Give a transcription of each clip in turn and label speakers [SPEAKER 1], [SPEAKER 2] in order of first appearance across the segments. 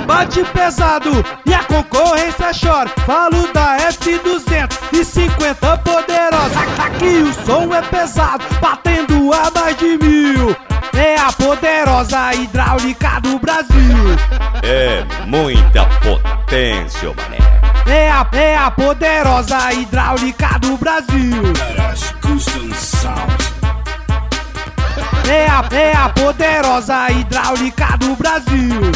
[SPEAKER 1] som bate pesado e a concorrência chora. Falo da F250 poderosa. Aqui o som é pesado, batendo a mais de 1000. É a poderosa hidráulica do Brasil.
[SPEAKER 2] É muita potência, mané.
[SPEAKER 1] É a poderosa hidráulica do Brasil. É a poderosa hidráulica do Brasil.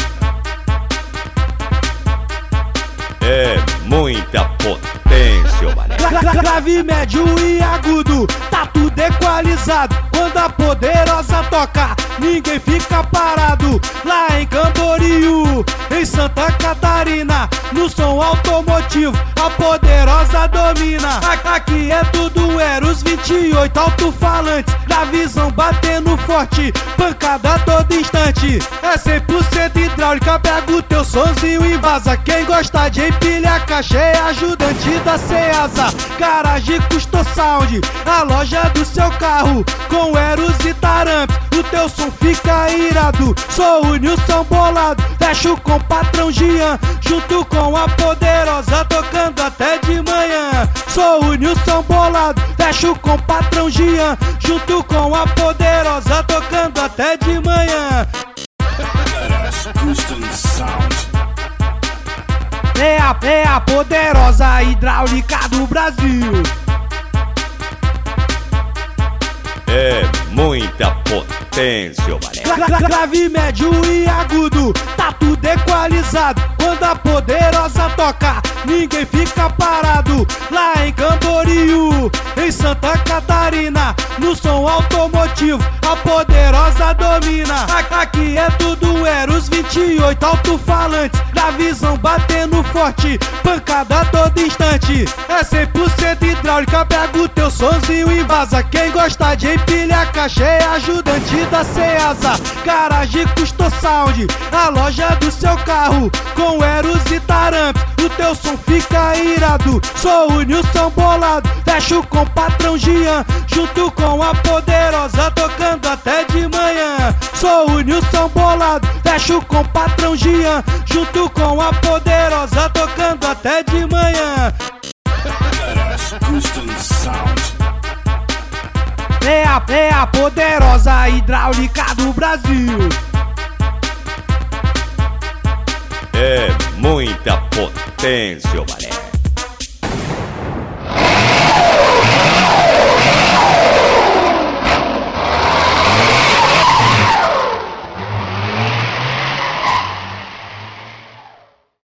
[SPEAKER 2] É muita potência, mané.
[SPEAKER 1] Grave, médio e agudo, tá tudo equalizado. Quando a poderosa toca, ninguém fica parado. Lá em Camboriú, em Santa Catarina, no som automotivo, a poderosa domina. Aqui é tudo Eros 28 alto-falantes, na visão batendo forte, pancada a todo instante. É 100% hidráulica, pega o teu sonzinho e vaza. Quem gosta de empilhar caixa é ajudante da Ceasa. Garagem Custom Sound, a loja do seu carro, com Eros e Taramps, o teu som fica irado. Sou o Nilson Bolado, fecho com patrão Gian, junto com a poderosa, tocando até de manhã. Sou o Nilson Bolado, fecho com patrão Gian, junto com a poderosa, tocando até de manhã. É a poderosa hidráulica do Brasil.
[SPEAKER 2] É muita potência, mané.
[SPEAKER 1] Grave, médio e agudo, tá tudo equalizado. Quando a poderosa toca, ninguém fica parado. Lá em Camboriú, em Santa Catarina, no som automotivo, a poderosa domina. Aqui é tudo Eros 28 alto-falantes, na visão batendo forte, pancada a todo instante. É 100% hidráulica, pega o teu sonzinho e vaza. Quem gosta de empilhar caixa é ajudante da Ceasa. Garagem Custom Sound, a loja do seu carro, com Eros e Taramps, o teu som fica irado. Sou o Nilson Bolado, fecho com patrão Gian, junto com a poderosa, tocando até de manhã. Sou o Nilson Bolado, fecho com patrão Gian, junto com a poderosa, tocando até de manhã. É a poderosa hidráulica do Brasil.
[SPEAKER 2] É muita potência, mané.